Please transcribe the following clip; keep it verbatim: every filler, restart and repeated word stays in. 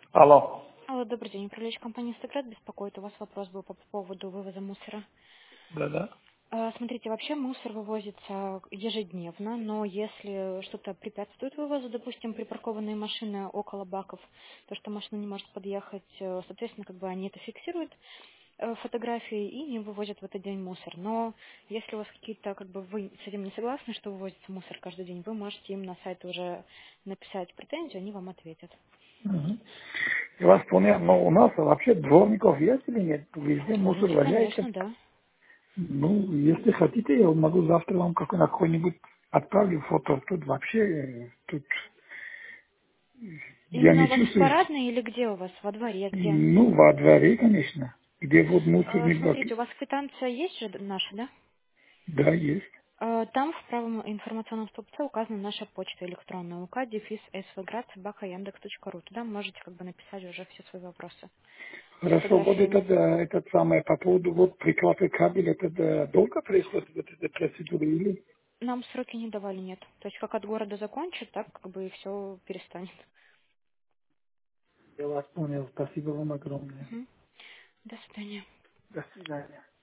Алло. Алло, добрый день. Управляющая компания «Инстаград» беспокоит. У вас вопрос был по поводу вывоза мусора. Да-да. А, Смотрите, вообще мусор вывозится ежедневно, но если что-то препятствует вывозу, допустим, припаркованные машины около баков, то, что машина не может подъехать, э, соответственно, как бы они это фиксируют э, фотографии и не вывозят в этот день мусор. Но если у вас какие-то, как бы вы с этим не согласны, что вывозится мусор каждый день, вы можете им на сайт уже написать претензию, они вам ответят. Мгм. Я вас понял, но у нас вообще дворников есть или нет? Везде мусор Дворники, валяется. конечно, да. Ну, если хотите, я могу завтра вам какой- на какой-нибудь отправлю фото. Тут вообще, э, тут я Именно не у вас в чувствую, парадной или где у вас? Во дворе, где? ну, во дворе, конечно, где вот Э, мусорный бак. Смотрите, у вас квитанция есть же наша, да? Да, есть. Э, Там в правом информационном столбце указана наша почта электронная ук дефис свград собака яндекс точка ру. Туда можете как бы написать уже все свои вопросы с Хорошо, вот фотографиями. этот, э, этот самый по поводу вот прикладывать кабель, это э, долго происходит, вот эта процедура или? Нам сроки не давали, нет. То есть как от города закончат, так как бы и все перестанет. Я вас понял, спасибо вам огромное. Мгм. До свидания. До свидания.